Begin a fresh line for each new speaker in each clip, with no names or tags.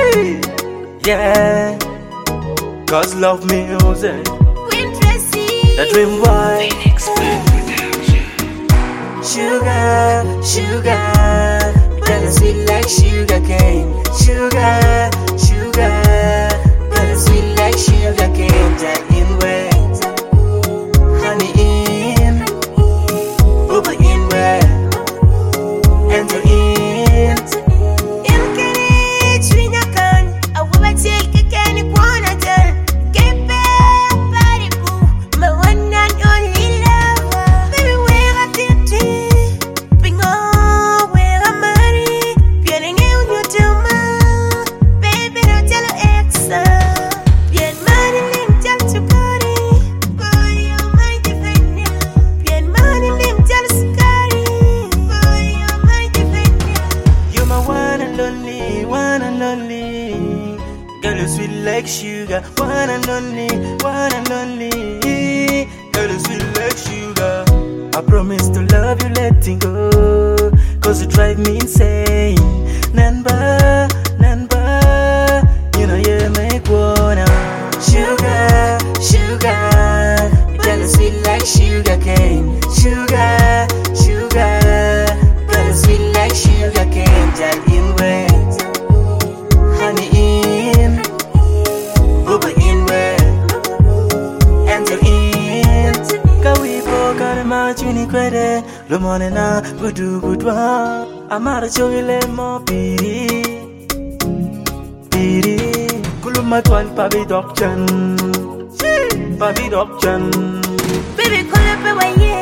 Yeah, cause love music, the dream boy. Sugar, sugar, gonna sweet like sugar cane. Sugar, sugar, gonna sweet like sugar cane. Jack in way, honey in, over in way, enter in. Girl, you sweet like sugar, one and only, one and only. Girl, you sweet like sugar. I promise to love you, letting go, cause you drive me insane. Namba, namba, you know you make one. Sugar, sugar, girl, you sweet like sugar cane. Sugar, sugar, girl, you sweet like sugar cane. Jal in way, honey in, over in way, enter in. Kawi po karma chuni kwede, lo mone na budu budwa. Amara chogile mo piri, piri. Kuluma twal pabi dokchan, pabi dokchan.
Baby, call up a waye.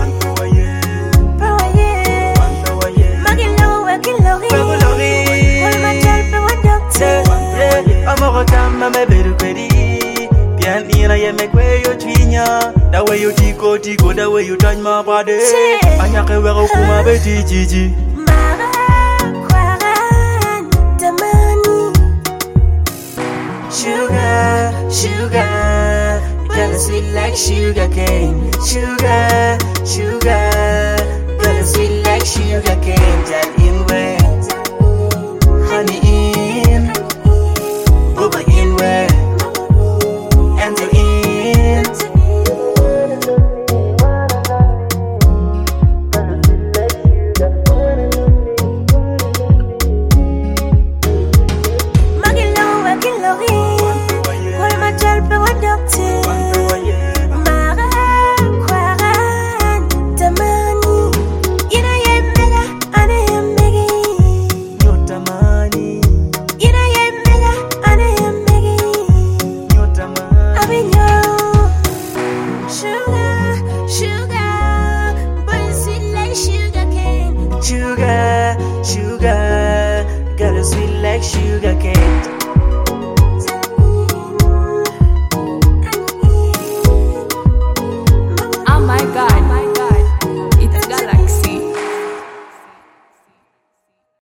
Mama beru kwedi Pian ina ye make way you twinya. That way you tico, that way you touch my body. Anya ke wero kuma be jiji.
Mara kwaran tamani.
Sugar, sugar, girl sweet like sugar cane. Sugar, sugar, girl sweet like sugar cane. Jal in way, honey in, over in way, enter in.
Magilo, magilori. Wal ma jalpe wa dokte. Mara kwaran tamani. Ina yemela, ane yemegi.
Nyotamani,
Ina yemela, ane yemegi.
nyotamani.
Abinyo. Sugar, sugar, but sweet like sugar cane.
Sugar, sugar, girl sweet like sugar cane.